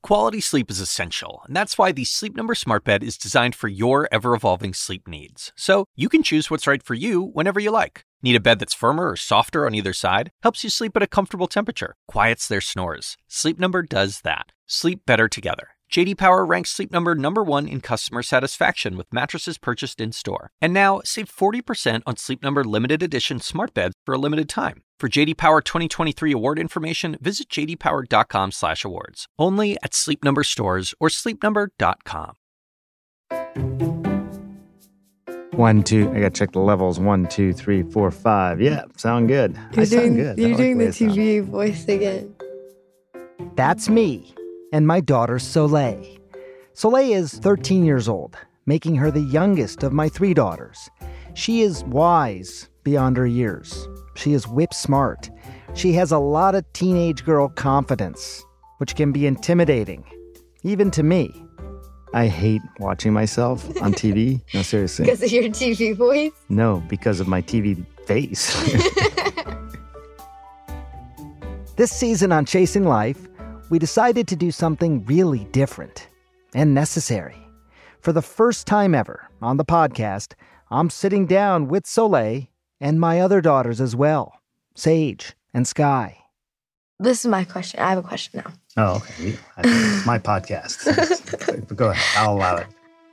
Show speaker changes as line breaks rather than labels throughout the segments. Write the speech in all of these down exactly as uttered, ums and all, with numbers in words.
Quality sleep is essential, and that's why the Sleep Number Smart Bed is designed for your ever-evolving sleep needs. So you can choose what's right for you whenever you like. Need a bed that's firmer or softer on either side? Helps you sleep at a comfortable temperature. Quiets their snores. Sleep Number does that. Sleep better together. J D Power ranks Sleep Number number one in customer satisfaction with mattresses purchased in-store. And now, save forty percent on Sleep Number limited edition smart beds for a limited time. For J D Power twenty twenty-three award information, visit j d power dot com slash awards. Only at Sleep Number stores or sleep number dot com.
One, two. I gotta check the levels. One, two, three, four, five. Yeah, sound good.
You're
I
doing,
sound good.
You're
like
doing
the,
the T V voice again.
That's me and my daughter Soleil. Soleil is thirteen years old, making her the youngest of my three daughters. She is wise beyond her years. She is whip smart. She has a lot of teenage girl confidence, which can be intimidating, even to me.
I hate watching myself on T V. No, seriously.
Because of your T V voice?
No, because of my T V face.
This season on Chasing Life, we decided to do something really different and necessary. For the first time ever on the podcast, I'm sitting down with Soleil and my other daughters as well, Sage and Sky.
This is my question. I have a question now.
Oh, okay. It's my podcast. Go ahead. I'll allow it.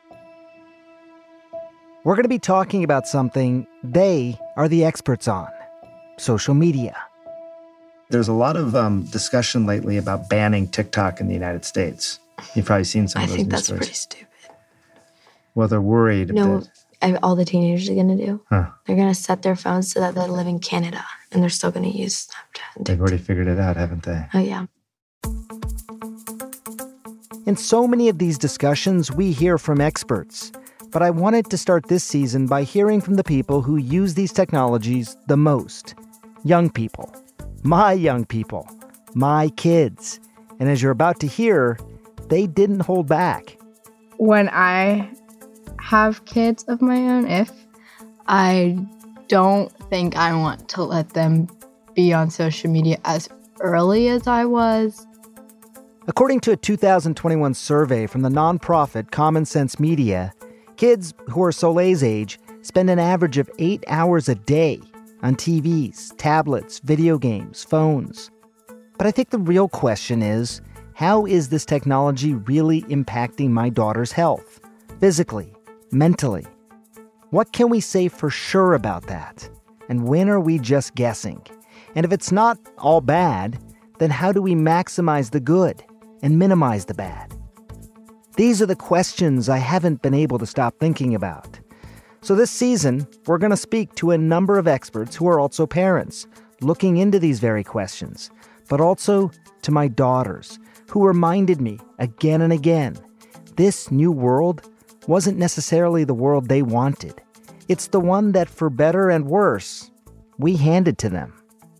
We're going to be talking about something they are the experts on: social media.
There's a lot of um, discussion lately about banning TikTok in the United States. You've probably seen some
I
of those
think
news
that's
stories.
pretty stupid.
Well, they're worried.
No,
that,
I, all the teenagers are going to do,
huh.
they're going to set their phones so that they live in Canada, and they're still going to use Snapchat.
They've already figured it out, haven't they?
Oh, yeah.
In so many of these discussions, we hear from experts. But I wanted to start this season by hearing from the people who use these technologies the most. Young people. My young people. My kids. And as you're about to hear, they didn't hold back.
When I have kids of my own, if I don't think I want to let them be on social media as early as I was.
According to a two thousand twenty-one survey from the nonprofit Common Sense Media, kids who are Soleil's age spend an average of eight hours a day on T Vs, tablets, video games, phones. But I think the real question is, how is this technology really impacting my daughter's health? Physically, mentally? What can we say for sure about that? And when are we just guessing? And if it's not all bad, then how do we maximize the good and minimize the bad? These are the questions I haven't been able to stop thinking about. So this season, we're going to speak to a number of experts who are also parents, looking into these very questions, but also to my daughters, who reminded me again and again, this new world wasn't necessarily the world they wanted. It's the one that, for better and worse, we handed to them.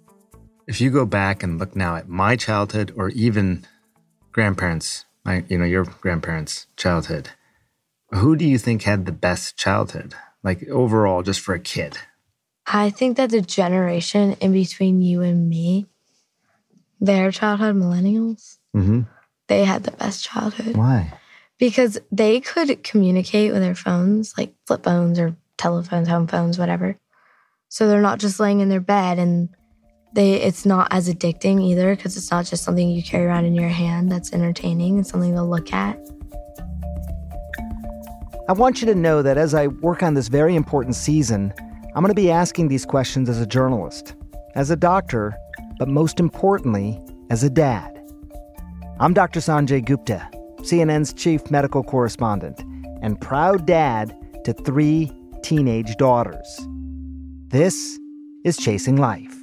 If you go back and look now at my childhood or even grandparents, my, you know, your grandparents' childhood, who do you think had the best childhood? Like overall, just for a kid?
I think that the generation in between you and me, their childhood, millennials,
Mm-hmm.
they had the best childhood.
Why?
Because they could communicate with their phones, like flip phones or telephones, home phones, whatever. So they're not just laying in their bed, and they it's not as addicting either, because it's not just something you carry around in your hand that's entertaining. It's something to look at.
I want you to know that as I work on this very important season, I'm going to be asking these questions as a journalist, as a doctor, but most importantly, as a dad. I'm Doctor Sanjay Gupta, C N N's chief medical correspondent, and proud dad to three teenage daughters. This is Chasing Life.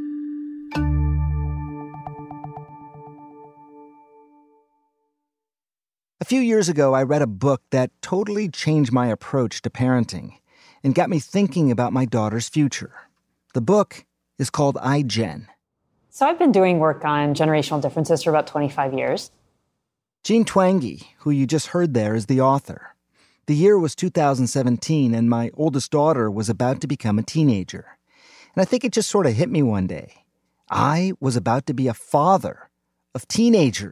A few years ago, I read a book that totally changed my approach to parenting and got me thinking about my daughter's future. The book is called iGen.
So I've been doing work on generational differences for about twenty-five years.
Jean Twenge, who you just heard there, is the author. The year was two thousand seventeen, and my oldest daughter was about to become a teenager. And I think it just sort of hit me one day. I was about to be a father of teenagers.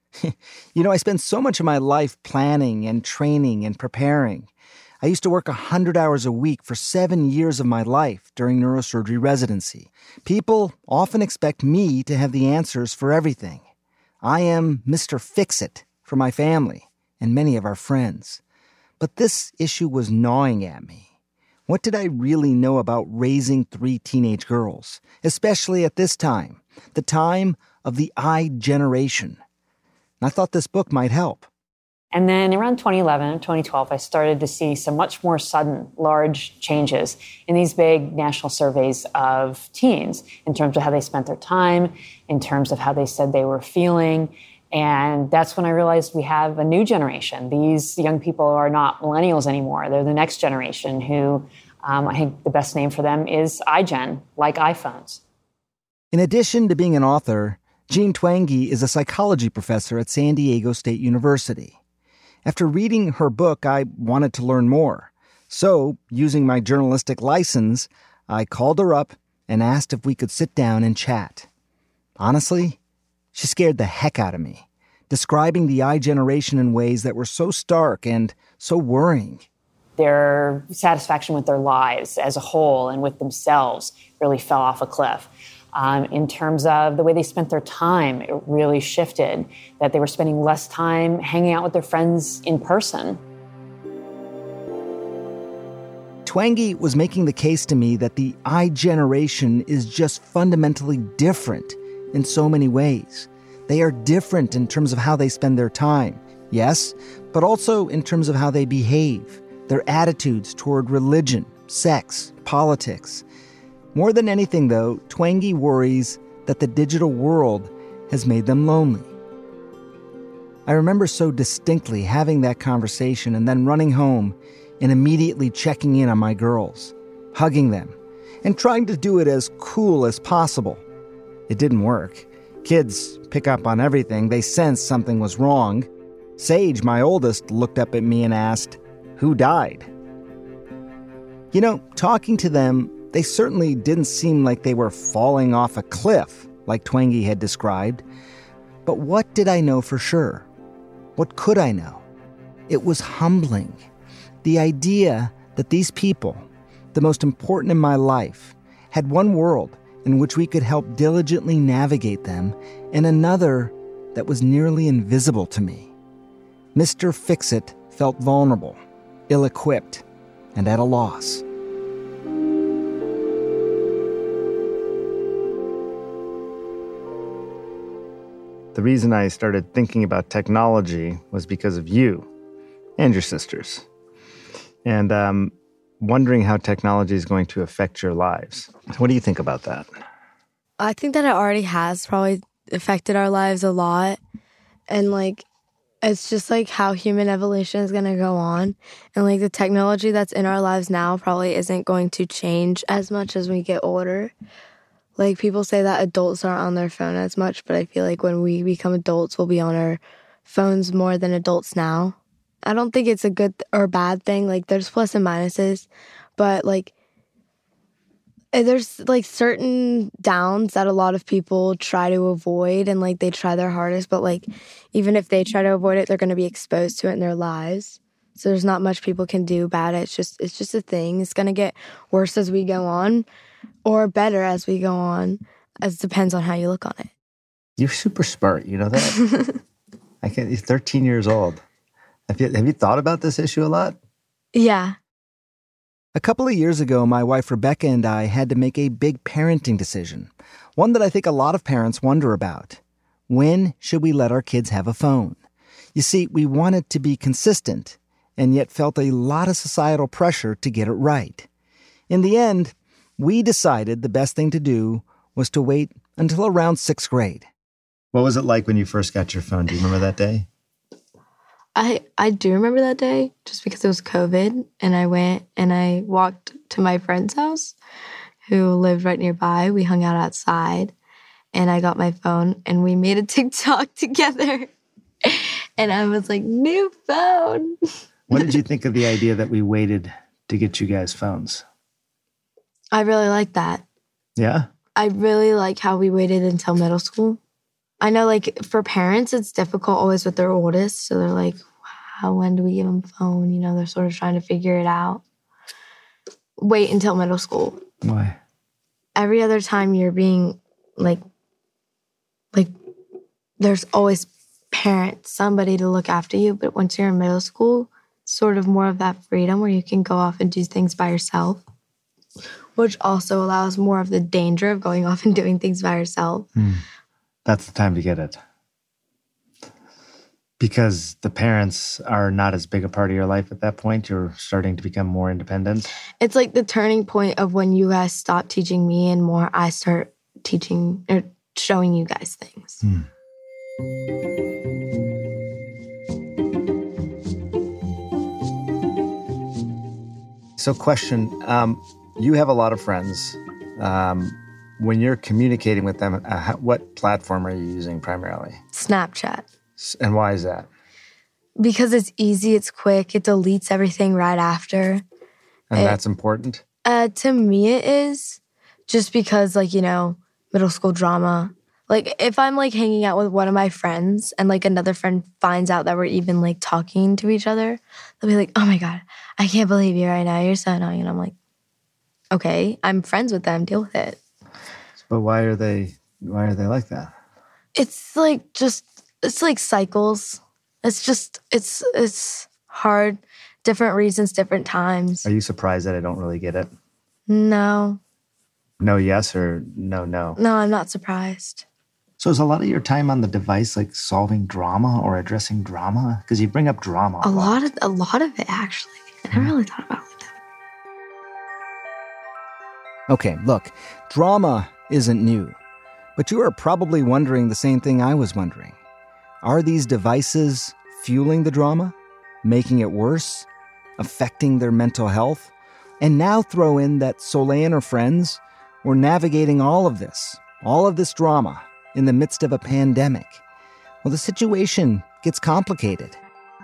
You know, I spend so much of my life planning and training and preparing. I used to work one hundred hours a week for seven years of my life during neurosurgery residency. People often expect me to have the answers for everything. I am Mister Fix-It for my family and many of our friends. But this issue was gnawing at me. What did I really know about raising three teenage girls, especially at this time, the time of the I generation? And I thought this book might help.
And then around twenty eleven, twenty twelve, I started to see some much more sudden, large changes in these big national surveys of teens in terms of how they spent their time, in terms of how they said they were feeling. And that's when I realized we have a new generation. These young people are not millennials anymore. They're the next generation who, um, I think the best name for them is iGen, like iPhones.
In addition to being an author, Jean Twenge is a psychology professor at San Diego State University. After reading her book, I wanted to learn more. So, using my journalistic license, I called her up and asked if we could sit down and chat. Honestly, she scared the heck out of me, describing the I generation in ways that were so stark and so worrying.
Their satisfaction with their lives as a whole and with themselves really fell off a cliff. Um, in terms of the way they spent their time, it really shifted, that they were spending less time hanging out with their friends in person.
Twenge was making the case to me that the I generation is just fundamentally different in so many ways. They are different in terms of how they spend their time, yes, but also in terms of how they behave, their attitudes toward religion, sex, politics. More than anything, though, Twenge worries that the digital world has made them lonely. I remember so distinctly having that conversation and then running home and immediately checking in on my girls, hugging them, and trying to do it as cool as possible. It didn't work. Kids pick up on everything. They sensed something was wrong. Sage, my oldest, looked up at me and asked, "Who died?" You know, talking to them, they certainly didn't seem like they were falling off a cliff, like Twenge had described. But what did I know for sure? What could I know? It was humbling. The idea that these people, the most important in my life, had one world in which we could help diligently navigate them, and another that was nearly invisible to me. Mister Fix-It felt vulnerable, ill-equipped, and at a loss.
The reason I started thinking about technology was because of you and your sisters. And um, wondering how technology is going to affect your lives. What do you think about that?
I think that it already has probably affected our lives a lot. And, like, it's just, like, how human evolution is going to go on. And, like, the technology that's in our lives now probably isn't going to change as much as we get older. Like, people say that adults aren't on their phone as much, but I feel like when we become adults, we'll be on our phones more than adults now. I don't think it's a good or bad thing. Like, there's plus and minuses, but, like, there's, like, certain downs that a lot of people try to avoid, and, like, they try their hardest, but, like, even if they try to avoid it, they're going to be exposed to it in their lives. So there's not much people can do about it. It's just, it's just a thing. It's going to get worse as we go on, or better as we go on. It depends on how you look on it.
You're super smart, you know that? I can't, you're thirteen years old. Have you, have you thought about this issue a lot?
Yeah.
A couple of years ago, my wife Rebecca and I had to make a big parenting decision, one that I think a lot of parents wonder about. When should we let our kids have a phone? You see, we wanted to be consistent, and yet felt a lot of societal pressure to get it right. In the end, we decided the best thing to do was to wait until around sixth grade.
What was it like when you first got your phone? Do you remember that day?
I, I do remember that day just because it was COVID, and I went and I walked to my friend's house who lived right nearby. We hung out outside, and I got my phone, and we made a TikTok together. And I was like, new phone.
What did you think of the idea that we waited to get you guys phones?
I really like that.
Yeah?
I really like how we waited until middle school. I know, like, for parents, it's difficult always with their oldest. So they're like, wow, when do we give them a phone? You know, they're sort of trying to figure it out. Wait until middle school.
Why?
Every other time you're being, like, like, there's always parents, somebody to look after you. But once you're in middle school, sort of more of that freedom where you can go off and do things by yourself, which also allows more of the danger of going off and doing things by yourself.
Mm. That's the time to get it. Because the parents are not as big a part of your life at that point. You're starting to become more independent.
It's like the turning point of when you guys stop teaching me and more I start teaching or showing you guys things.
Hmm. So question, um, you have a lot of friends. Um, when you're communicating with them, uh, how, what platform are you using primarily?
Snapchat.
And why is that?
Because it's easy, it's quick, it deletes everything right after.
And
it,
that's important?
Uh, to me, it is. Just because, like, you know, middle school drama. Like, if I'm, like, hanging out with one of my friends and, like, another friend finds out that we're even, like, talking to each other, they'll be like, oh, my God, I can't believe you right now. You're so annoying. And I'm like, okay, I'm friends with them. Deal with it.
But why are they, why are they like that?
It's, like, just, it's, like, cycles. It's just, it's, it's hard. Different reasons, different times.
Are you surprised that I don't really get it?
No.
No yes or no no?
No, I'm not surprised.
So is a lot of your time on the device like solving drama or addressing drama? Because you bring up drama a,
a
lot.
lot of a lot of it, actually. I never really thought about it like that.
Okay, look, drama isn't new. But you are probably wondering the same thing I was wondering. Are these devices fueling the drama? Making it worse? Affecting their mental health? And now throw in that Soleil and her friends were navigating all of this, all of this drama, in the midst of a pandemic. Well, the situation gets complicated.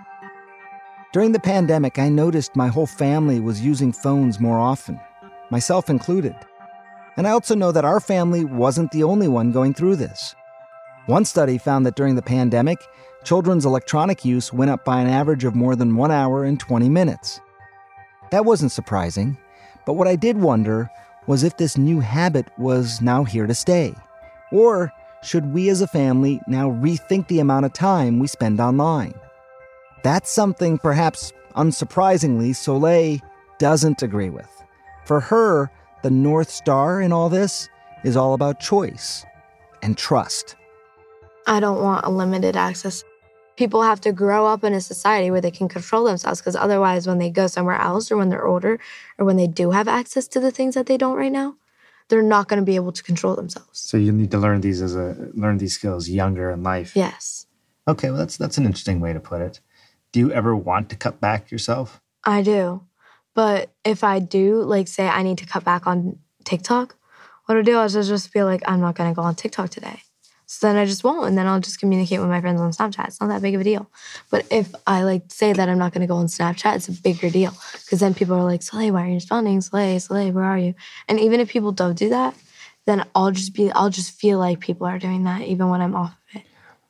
During the pandemic, I noticed my whole family was using phones more often, myself included. And I also know that our family wasn't the only one going through this. One study found that during the pandemic, children's electronic use went up by an average of more than one hour and twenty minutes. That wasn't surprising, but what I did wonder was if this new habit was now here to stay. Or should we as a family now rethink the amount of time we spend online? That's something perhaps unsurprisingly Soleil doesn't agree with. For her, the North Star in all this is all about choice and trust.
I don't want unlimited access. People have to grow up in a society where they can control themselves, because otherwise when they go somewhere else or when they're older or when they do have access to the things that they don't right now, they're not going to be able to control themselves.
So you need to learn these as a learn these skills younger in life.
Yes.
Okay, well that's that's an interesting way to put it. Do you ever want to cut back yourself?
I do. But if I do, like say I need to cut back on TikTok, what I'll do is I'll just feel like I'm not going to go on TikTok today. So then I just won't, and then I'll just communicate with my friends on Snapchat. It's not that big of a deal. But if I like say that I'm not going to go on Snapchat, it's a bigger deal. Because then people are like, Soleil, why are you responding? Soleil, Soleil, where are you? And even if people don't do that, then I'll just be, I'll just feel like people are doing that even when I'm off of it.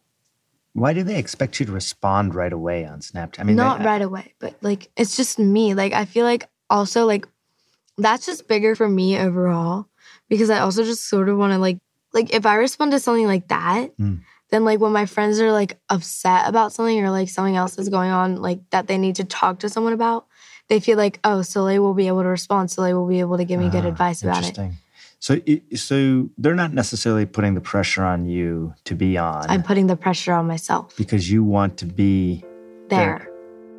Why do they expect you to respond right away on Snapchat? I mean,
not
they,
right away, but like it's just me. Like I feel like also like that's just bigger for me overall, because I also just sort of want to like. Like, if I respond to something like that, mm. then, like, when my friends are, like, upset about something or, like, something else is going on, like, that they need to talk to someone about, they feel like, oh, Soleil will be able to respond. Soleil will be able to give me good uh, advice about
interesting. it. So, so they're not necessarily putting the pressure on you to be on.
I'm putting the pressure on myself.
Because you want to be
there.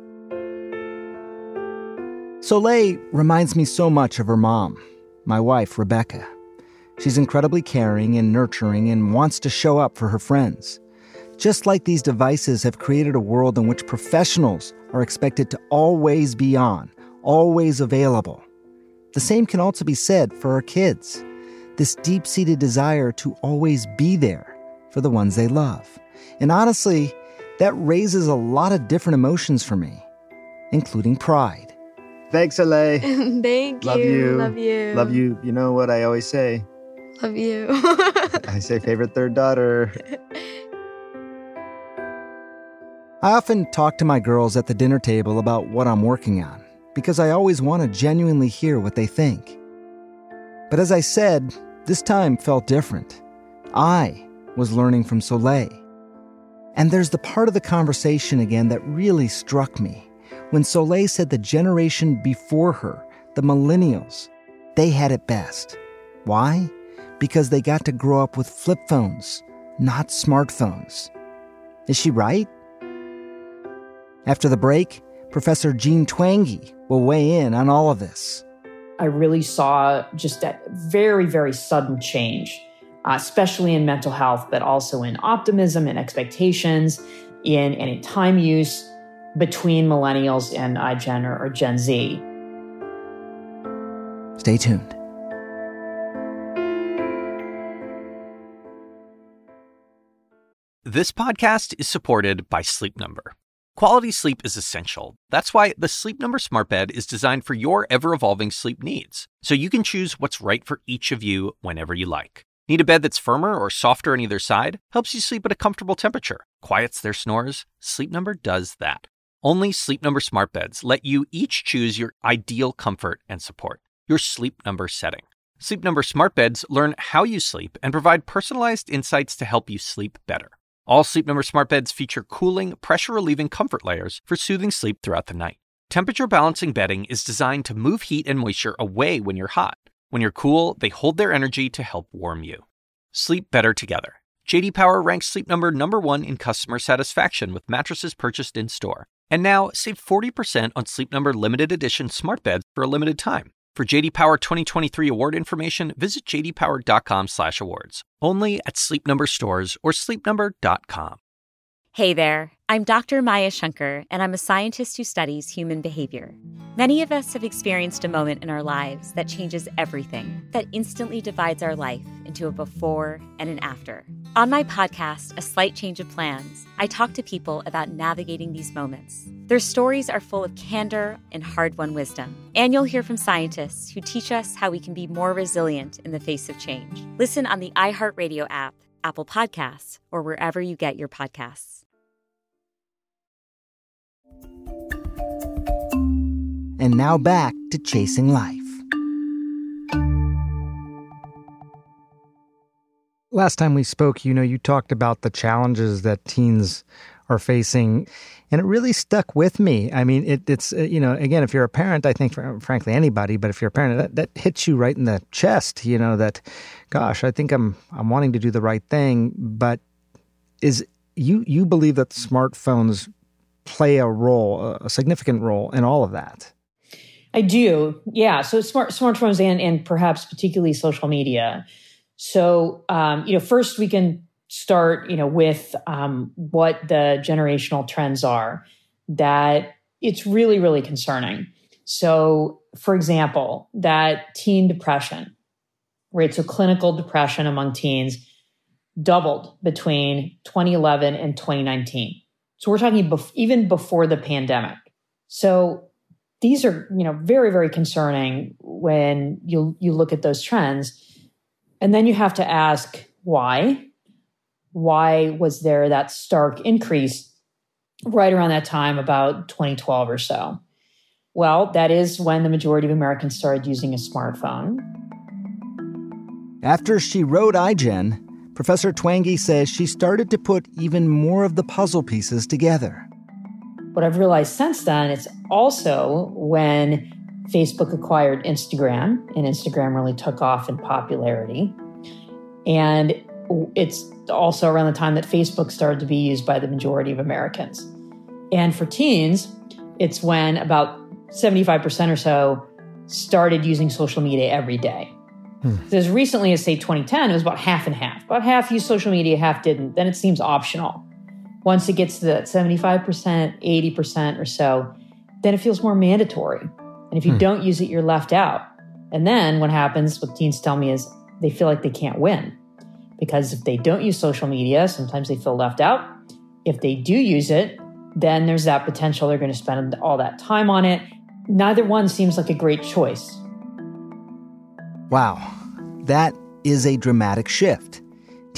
there.
Soleil reminds me so much of her mom, my wife, Rebecca. She's incredibly caring and nurturing and wants to show up for her friends. Just like these devices have created a world in which professionals are expected to always be on, always available. The same can also be said for our kids. This deep-seated desire to always be there for the ones they love. And honestly, that raises a lot of different emotions for me, including pride.
Thanks, Soleil.
Thank
Love
you.
you.
Love you.
Love you. You know what I always say?
Love you.
I say favorite third daughter.
I often talk to my girls at the dinner table about what I'm working on, because I always want to genuinely hear what they think. But as I said, this time felt different. I was learning from Soleil. And there's the part of the conversation again that really struck me, when Soleil said the generation before her, the millennials, they had it best. Why? Because they got to grow up with flip phones, not smartphones. Is she right? After the break, Professor Jean Twenge will weigh in on all of this.
I really saw just that very, very sudden change, uh, especially in mental health, but also in optimism and expectations, in, and in time use between millennials and iGen or, or Gen Z.
Stay tuned.
This podcast is supported by Sleep Number. Quality sleep is essential. That's why the Sleep Number Smart Bed is designed for your ever-evolving sleep needs, so you can choose what's right for each of you whenever you like. Need a bed that's firmer or softer on either side? Helps you sleep at a comfortable temperature. Quiets their snores? Sleep Number does that. Only Sleep Number Smart Beds let you each choose your ideal comfort and support, your Sleep Number setting. Sleep Number Smart Beds learn how you sleep and provide personalized insights to help you sleep better. All Sleep Number Smart Beds feature cooling, pressure-relieving comfort layers for soothing sleep throughout the night. Temperature-balancing bedding is designed to move heat and moisture away when you're hot. When you're cool, they hold their energy to help warm you. Sleep better together. J D Power ranks Sleep Number number one in customer satisfaction with mattresses purchased in-store. And now, save forty percent on Sleep Number limited edition smart beds for a limited time. For J D Power twenty twenty-three award information, visit j d power dot com slash awards. Only at Sleep Number stores or sleep number dot com.
Hey there, I'm Doctor Maya Shankar, and I'm a scientist who studies human behavior. Many of us have experienced a moment in our lives that changes everything, that instantly divides our life into a before and an after. On my podcast, A Slight Change of Plans, I talk to people about navigating these moments. Their stories are full of candor and hard-won wisdom. And you'll hear from scientists who teach us how we can be more resilient in the face of change. Listen on the iHeartRadio app, Apple Podcasts, or wherever you get your podcasts.
And now back to Chasing Life. Last time we spoke, you know, you talked about the challenges that teens are facing, and it really stuck with me. I mean, it, it's, uh, you know, again, if you're a parent, I think, for, frankly, anybody, but if you're a parent, that, that hits you right in the chest, you know, that, gosh, I think I'm I'm wanting to do the right thing, but is you you believe that smartphones play a role, a significant role in all of that?
I do. Yeah. So smart smartphones and, and perhaps particularly social media. So, um, you know, first we can start, you know, with um, what the generational trends are, that it's really, really concerning. So, for example, that teen depression, right? So clinical depression among teens doubled between twenty eleven and twenty nineteen. So we're talking bef- even before the pandemic. So these are, you know, very, very concerning when you you look at those trends. And then you have to ask why. Why was there that stark increase right around that time, about twenty twelve or so? Well, that is when the majority of Americans started using a smartphone.
After she wrote iGen, Professor Twenge says she started to put even more of the puzzle pieces together.
What I've realized since then, it's also when Facebook acquired Instagram, and Instagram really took off in popularity. And it's also around the time that Facebook started to be used by the majority of Americans. And for teens, it's when about seventy-five percent or so started using social media every day. Hmm. So as recently as, say, twenty ten, it was about half and half. About half used social media, half didn't. Then it seems optional. Once it gets to that seventy-five percent, eighty percent or so, then it feels more mandatory. And if you hmm. don't use it, you're left out. And then what happens, what teens tell me, is they feel like they can't win. Because if they don't use social media, sometimes they feel left out. If they do use it, then there's that potential they're going to spend all that time on it. Neither one seems like a great choice.
Wow, that is a dramatic shift.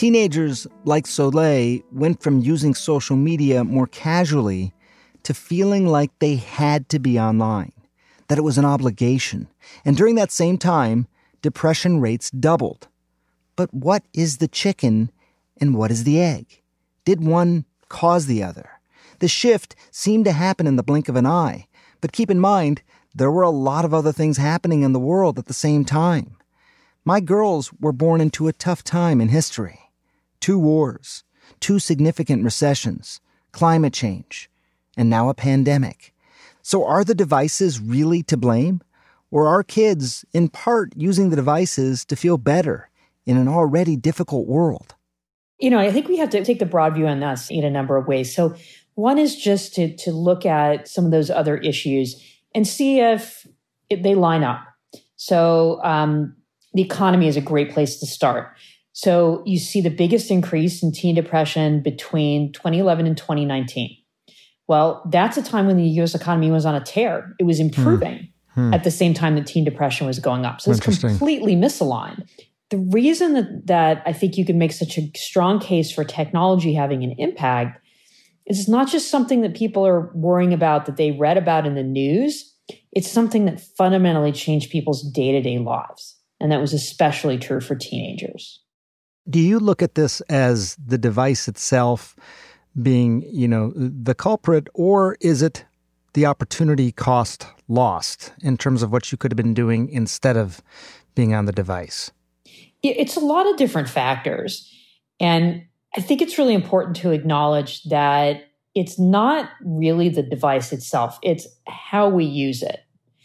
Teenagers like Soleil went from using social media more casually to feeling like they had to be online, that it was an obligation. And during that same time, depression rates doubled. But what is the chicken and what is the egg? Did one cause the other? The shift seemed to happen in the blink of an eye. But keep in mind, there were a lot of other things happening in the world at the same time. My girls were born into a tough time in history. Two wars, two significant recessions, climate change, and now a pandemic. So are the devices really to blame? Or are kids, in part, using the devices to feel better in an already difficult world?
You know, I think we have to take the broad view on this in a number of ways. So one is just to, to look at some of those other issues and see if, if they line up. So um, the economy is a great place to start. So you see the biggest increase in teen depression between twenty eleven and twenty nineteen. Well, that's a time when the U S economy was on a tear. It was improving hmm. Hmm. at the same time that teen depression was going up. So it's completely misaligned. The reason that, that I think you can make such a strong case for technology having an impact is it's not just something that people are worrying about that they read about in the news. It's something that fundamentally changed people's day-to-day lives. And that was especially true for teenagers.
Do you look at this as the device itself being, you know, the culprit, or is it the opportunity cost lost in terms of what you could have been doing instead of being on the device?
It's a lot of different factors. And I think it's really important to acknowledge that it's not really the device itself. It's how we use it.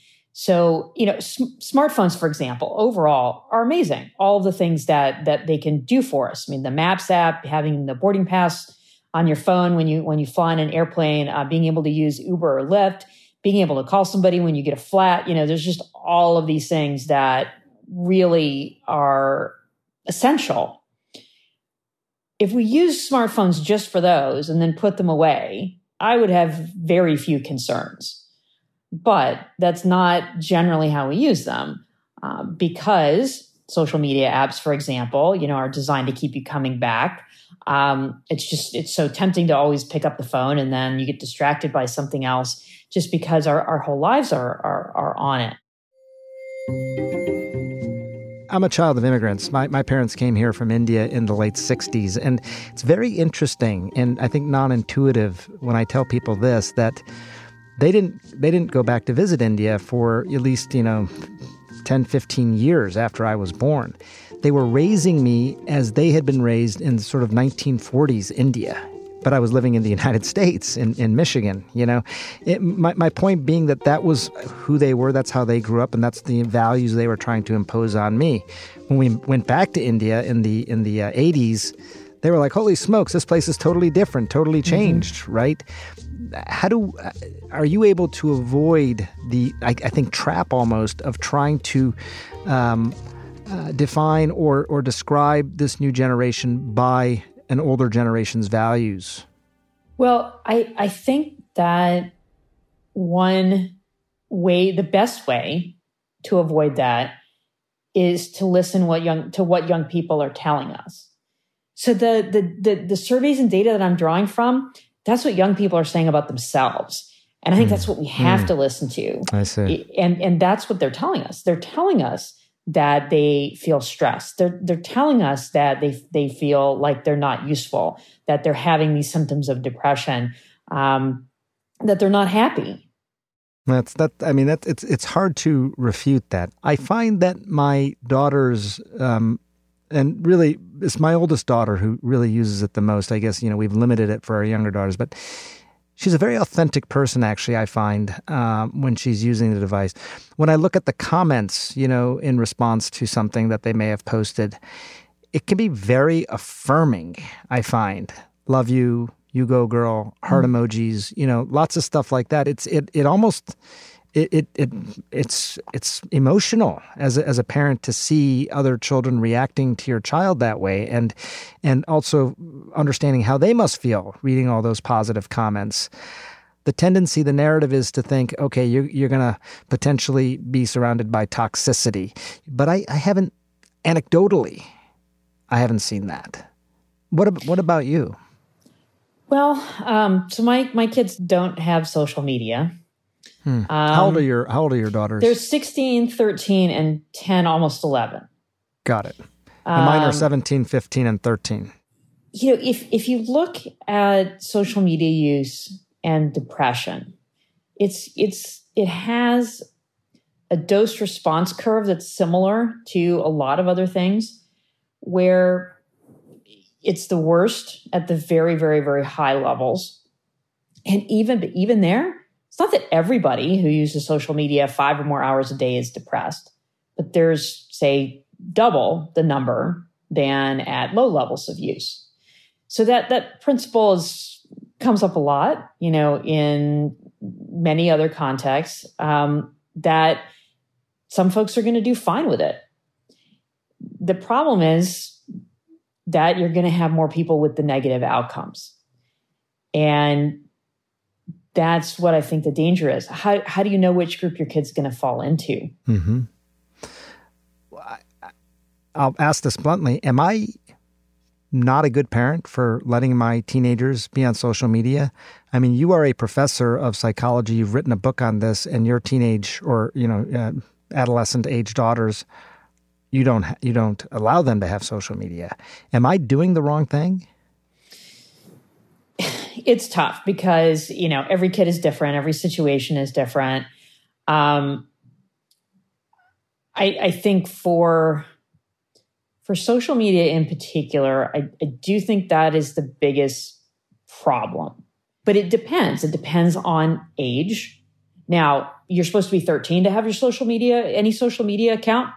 So, you know, sm- smartphones, for example, overall are amazing. All of the things that that they can do for us. I mean, the Maps app, having the boarding pass on your phone when you when you fly in an airplane, uh, being able to use Uber or Lyft, being able to call somebody when you get a flat. You know, there's just all of these things that really are essential. If we use smartphones just for those and then put them away, I would have very few concerns. But that's not generally how we use them uh, because social media apps, for example, you know, are designed to keep you coming back. Um, it's just, it's so tempting to always pick up the phone and then you get distracted by something else just because our, our whole lives are, are, are on it.
I'm a child of immigrants. My my parents came here from India in the late sixties, and it's very interesting and I think non-intuitive when I tell people this, that they didn't they didn't go back to visit India for at least, you know, ten, fifteen years after I was born. They were raising me as they had been raised in sort of nineteen forties India. But I was living in the United States, in, in Michigan, you know. It, my, my point being that that was who they were, that's how they grew up, and that's the values they were trying to impose on me. When we went back to India in the in the uh, eighties, they were like, holy smokes, this place is totally different, totally changed, mm-hmm. right? How do, are you able to avoid the, I, I think, trap almost of trying to um, uh, define or or describe this new generation by an older generation's values?
Well, I, I think that one way, the best way to avoid that is to listen what young to what young people are telling us. So the, the the the surveys and data that I'm drawing from, that's what young people are saying about themselves. And I think mm. that's what we have mm. to listen to.
I see.
And and that's what they're telling us. They're telling us that they feel stressed. They're they're telling us that they they feel like they're not useful, that they're having these symptoms of depression, um, that they're not happy.
That's that. I mean, that it's it's hard to refute that. I find that my daughters, um, and really, it's my oldest daughter who really uses it the most. I guess, you know, we've limited it for our younger daughters, but she's a very authentic person, actually, I find, um, when she's using the device. When I look at the comments, you know, in response to something that they may have posted, it can be very affirming, I find. Love you, you go girl, heart mm. emojis, you know, lots of stuff like that. It's it it almost it it, it it's it's emotional as a, as a parent to see other children reacting to your child that way, and and also understanding how they must feel reading all those positive comments. The tendency, the narrative is to think, okay, you're you're going to potentially be surrounded by toxicity, but I, I haven't anecdotally, I haven't seen that. What ab- What about you?
Well, um, so my my kids don't have social media.
Hmm.
Um,
how old are your How old are your daughters?
They're sixteen, thirteen, and ten, almost eleven.
Got it. And mine are
Um,
seventeen, fifteen, and thirteen.
You know, if if you look at social media use and depression, it's it's it has a dose response curve that's similar to a lot of other things, where it's the worst at the very, very, very high levels. And even, but even there, it's not that everybody who uses social media five or more hours a day is depressed, but there's, say, double the number than at low levels of use. So that, that principle is, comes up a lot, you know, in many other contexts, um, that some folks are going to do fine with it. The problem is that you're going to have more people with the negative outcomes. And that's what I think the danger is. How, how do you know which group your kid's going to fall into?
Mm-hmm. I'll ask this bluntly. Am I not a good parent for letting my teenagers be on social media? I mean, you are a professor of psychology. You've written a book on this, and your teenage or, you know, uh, adolescent age daughters, you don't you don't allow them to have social media. Am I doing the wrong thing?
It's tough because, you know, every kid is different. Every situation is different. Um, I, I think for for social media in particular, I, I do think that is the biggest problem. But it depends. It depends on age. Now, you're supposed to be thirteen to have your social media, any social media account.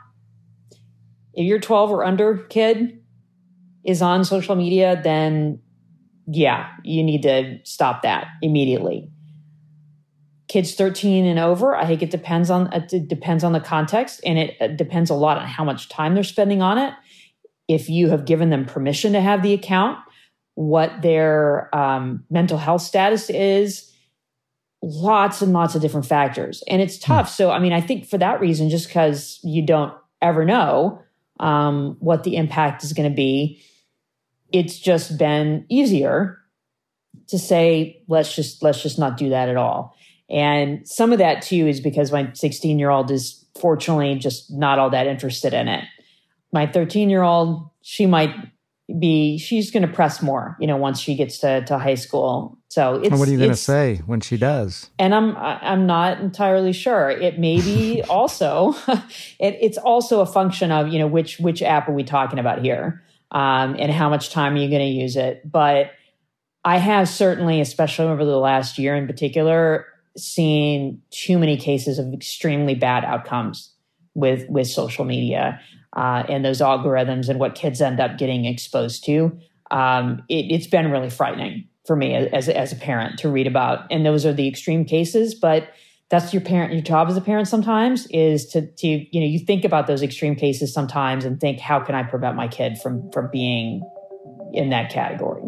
If your twelve or under kid is on social media, then yeah, you need to stop that immediately. Kids thirteen and over, I think it depends on it depends on the context, and it, it depends a lot on how much time they're spending on it. If you have given them permission to have the account, what their um, mental health status is, lots and lots of different factors, and it's tough. So, I mean, I think for that reason, just because you don't ever know um, what the impact is going to be, it's just been easier to say, let's just, let's just not do that at all. And some of that too is because my sixteen year old is fortunately just not all that interested in it. My thirteen year old, she might be, she's going to press more, you know, once she gets to, to high school. So it's,
and what are you going to say when she does?
And I'm, I'm not entirely sure. It may be also, it, it's also a function of, you know, which, which app are we talking about here? Um, and how much time are you going to use it? But I have certainly, especially over the last year in particular, seen too many cases of extremely bad outcomes with, with social media uh, and those algorithms and what kids end up getting exposed to. Um, it, it's been really frightening for me as, as a parent to read about. And those are the extreme cases, but that's your parent, your job as a parent sometimes is to, to, you know, you think about those extreme cases sometimes and think, how can I prevent my kid from, from being in that category?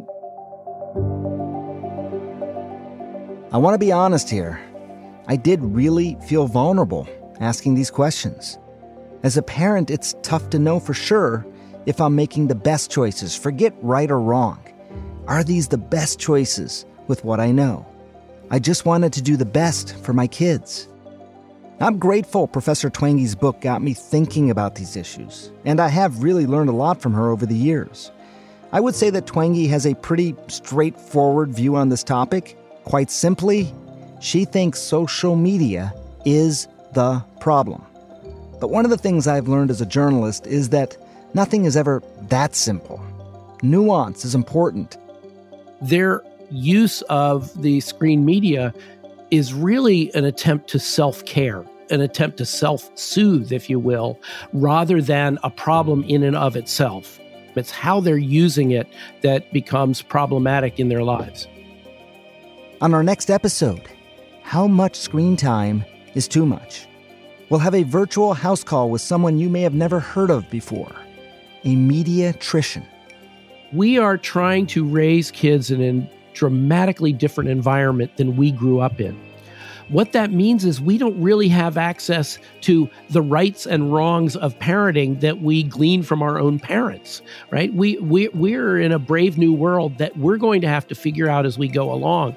I want to be honest here. I did really feel vulnerable asking these questions. As a parent, it's tough to know for sure if I'm making the best choices. Forget right or wrong. Are these the best choices with what I know? I just wanted to do the best for my kids. I'm grateful Professor Twangy's book got me thinking about these issues, and I have really learned a lot from her over the years. I would say that Twangy has a pretty straightforward view on this topic. Quite simply, she thinks social media is the problem. But one of the things I've learned as a journalist is that nothing is ever that simple. Nuance is important.
Their use of the screen media is really an attempt to self-care, an attempt to self-soothe, if you will, rather than a problem in and of itself. It's how they're using it that becomes problematic in their lives.
On our next episode, how much screen time is too much? We'll have a virtual house call with someone you may have never heard of before, a mediatrician.
We are trying to raise kids in a dramatically different environment than we grew up in. what that means is we don't really have access to the rights and wrongs of parenting that we glean from our own parents, right? We, we, we're in a brave new world that we're going to have to figure out as we go along.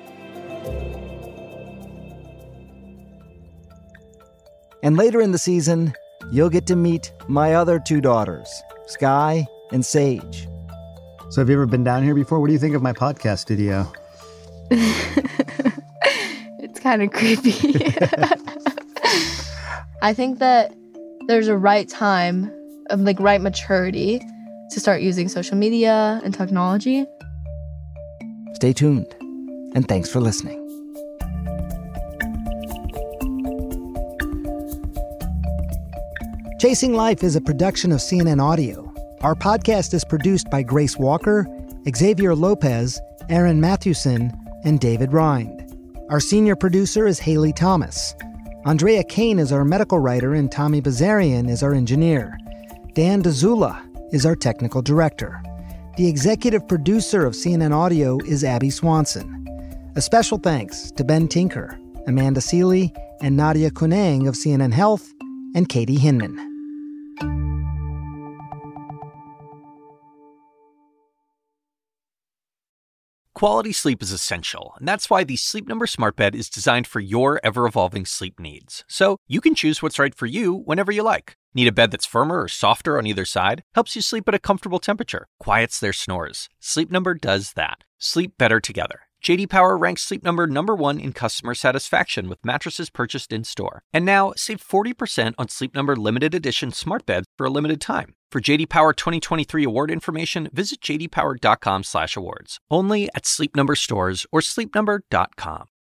And later in the season, you'll get to meet my other two daughters, Sky and Sage.
So have you ever been down here before? What do you think of my podcast studio?
It's kind of creepy. I think that there's a right time, of like right maturity, to start using social media and technology.
Stay tuned, and thanks for listening. Chasing Life is a production of C N N Audio. Our podcast is produced by Grace Walker, Xavier Lopez, Aaron Mathewson, and David Rind. Our senior producer is Haley Thomas. Andrea Kane is our medical writer, and Tommy Bazarian is our engineer. Dan DeZula is our technical director. The executive producer of C N N Audio is Abby Swanson. A special thanks to Ben Tinker, Amanda Seeley, and Nadia Kunang of C N N Health, and Katie Hinman.
Quality sleep is essential, and that's why the Sleep Number Smart Bed is designed for your ever-evolving sleep needs. So you can choose what's right for you whenever you like. Need a bed that's firmer or softer on either side? Helps you sleep at a comfortable temperature. Quiets their snores. Sleep Number does that. Sleep better together. J D Power ranks Sleep Number number one in customer satisfaction with mattresses purchased in-store. And now, save forty percent on Sleep Number limited edition smart beds for a limited time. For J D Power twenty twenty-three award information, visit j d power dot com slash awards. Only at Sleep Number stores or sleep number dot com.